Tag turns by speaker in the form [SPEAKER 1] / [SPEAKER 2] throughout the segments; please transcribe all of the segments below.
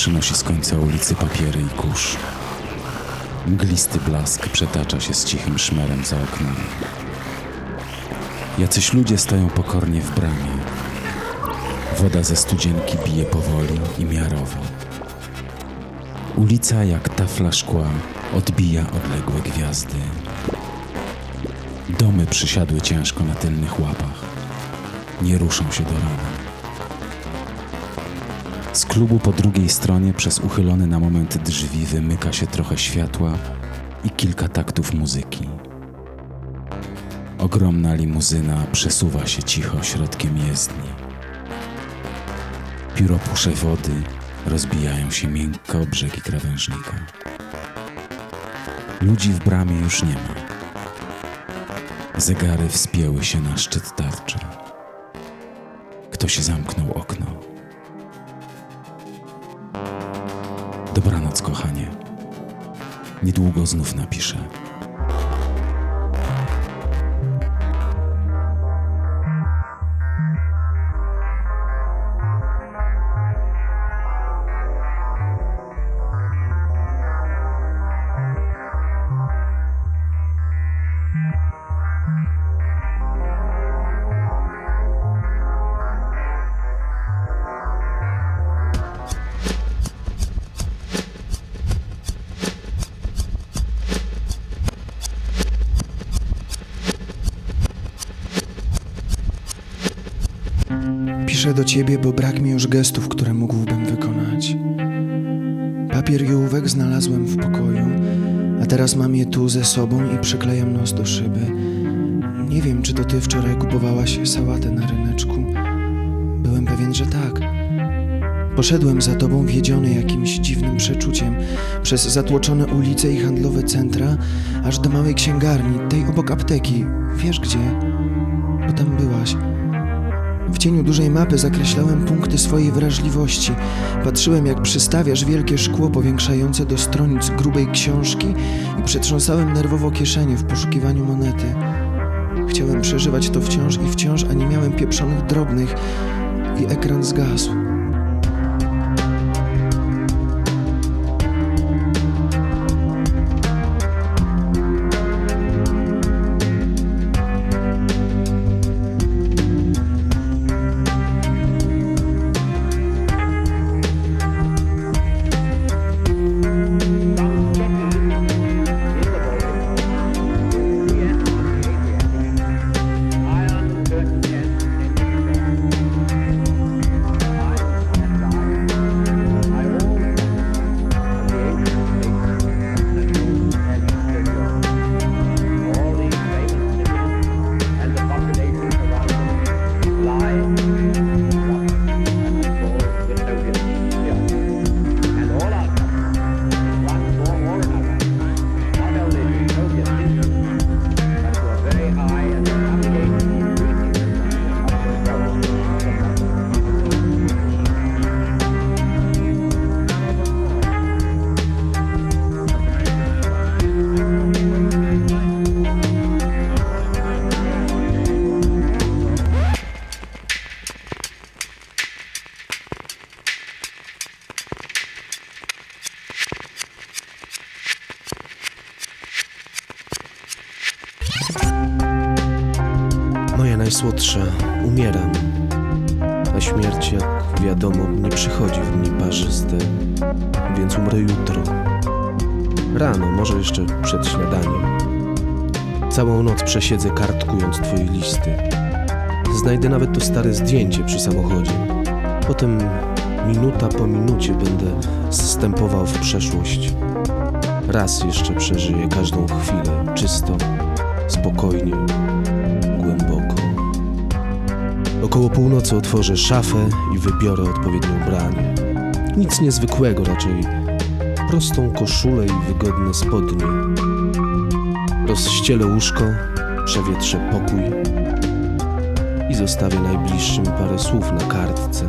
[SPEAKER 1] przynosi z końca ulicy papiery i kurz. Mglisty blask przetacza się z cichym szmerem za oknami. Jacyś ludzie stoją pokornie w bramie. Woda ze studzienki bije powoli i miarowo. Ulica jak tafla szkła odbija odległe gwiazdy. Domy przysiadły ciężko na tylnych łapach. Nie ruszą się do rana. Z klubu po drugiej stronie przez uchylone na moment drzwi wymyka się trochę światła i kilka taktów muzyki. Ogromna limuzyna przesuwa się cicho środkiem jezdni. Pióropusze wody rozbijają się miękko o brzegi krawężnika. Ludzi w bramie już nie ma. Zegary wspięły się na szczyt tarczy. Ktoś zamknął okno. Dobranoc, kochanie. Niedługo znów napiszę.
[SPEAKER 2] Piszę do ciebie, bo brak mi już gestów, które mógłbym wykonać. Papier i ołówek znalazłem w pokoju, a teraz mam je tu ze sobą i przyklejam nos do szyby. Nie wiem, czy to ty wczoraj kupowałaś sałatę na ryneczku. Byłem pewien, że tak. Poszedłem za tobą wiedziony jakimś dziwnym przeczuciem przez zatłoczone ulice i handlowe centra, aż do małej księgarni, tej obok apteki. Wiesz gdzie? Bo tam byłaś. W cieniu dużej mapy zakreślałem punkty swojej wrażliwości. Patrzyłem, jak przystawiasz wielkie szkło powiększające do stronic grubej książki i przetrząsałem nerwowo kieszenie w poszukiwaniu monety. Chciałem przeżywać to wciąż, a nie miałem pieprzonych drobnych i ekran zgasł.
[SPEAKER 3] Moja najsłodsza, umieram, a śmierć, jak wiadomo, nie przychodzi w dni parzyste, więc umrę jutro. Rano, może jeszcze przed śniadaniem. Całą noc przesiedzę kartkując twoje listy. Znajdę nawet to stare zdjęcie przy samochodzie. Potem minuta po minucie będę zstępował w przeszłość. Raz jeszcze przeżyję każdą chwilę czysto, spokojnie, głęboko. Około północy otworzę szafę i wybiorę odpowiednie ubranie. Nic niezwykłego, raczej prostą koszulę i wygodne spodnie. Rozścielę łóżko, przewietrzę pokój i zostawię najbliższym parę słów na kartce.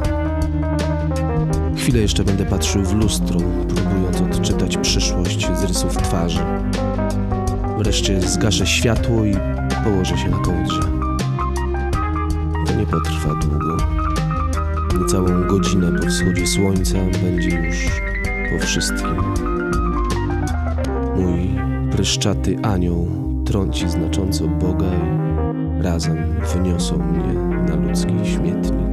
[SPEAKER 3] Chwilę jeszcze będę patrzył w lustro, próbując odczytać przyszłość z rysów twarzy. Wreszcie zgaszę światło i położę się na kołdrze. To nie potrwa długo. Niecałą godzinę po wschodzie słońca będzie już po wszystkim. Mój pryszczaty anioł trąci znacząco Boga i razem wyniosą mnie na ludzki śmietnik.